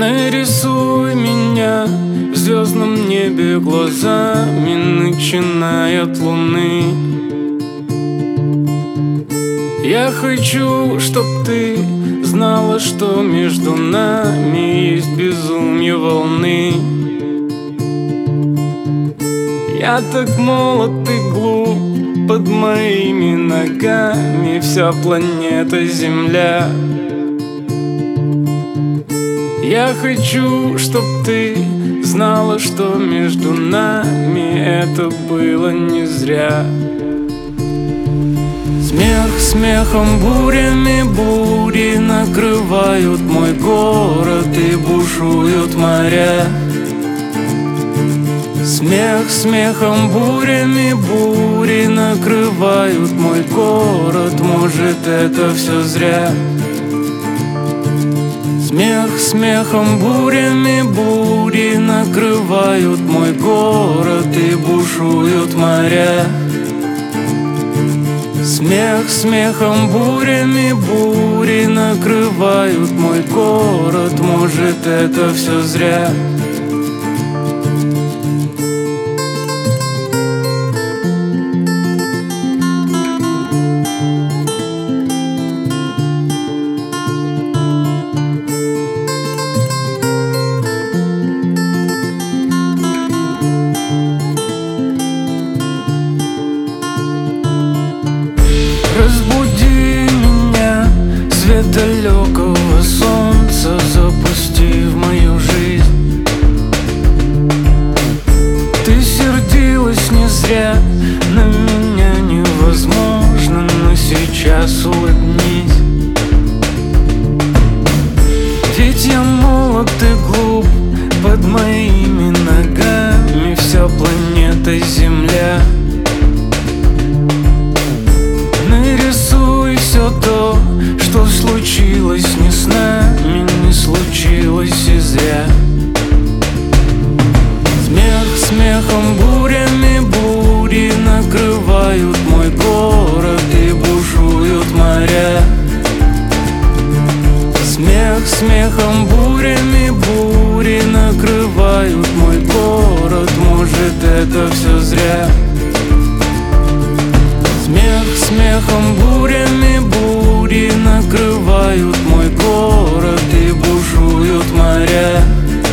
Нарисуй меня в звездном небе глазами, начиная от луны. Я хочу, чтоб ты знала, что между нами есть безумие волны. Я так молод и глуп, под моими ногами вся планета Земля. Я хочу, чтоб ты знала, что между нами это было не зря. Смех смехом, бурями бури накрывают мой город и бушуют моря. Смех смехом, бурями бури накрывают мой город, может, это все зря. Смех смехом, бурями бури накрывают мой город и бушуют моря. Смех смехом, бурями бури накрывают мой город, может, это все зря. Разбуди меня, свет далекого солнца запусти в мою жизнь. Ты сердилась не зря, на меня невозможно, но сейчас улыбнись. Ведь я молод и глуп, под моими ногами вся планета Земля. Нарисуй все то, что случилось не с нами, не случилось и зря. Смех смехом, бурями бури накрывают мой город и бушуют моря. Смех смехом, бурями бури накрывают мой город, может, это все зря. Смех смехом, бурями бури накрывают мой город и бушуют моря.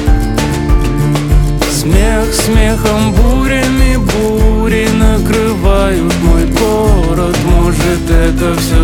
Смех смехом, бурями бури накрывают мой город, может, это все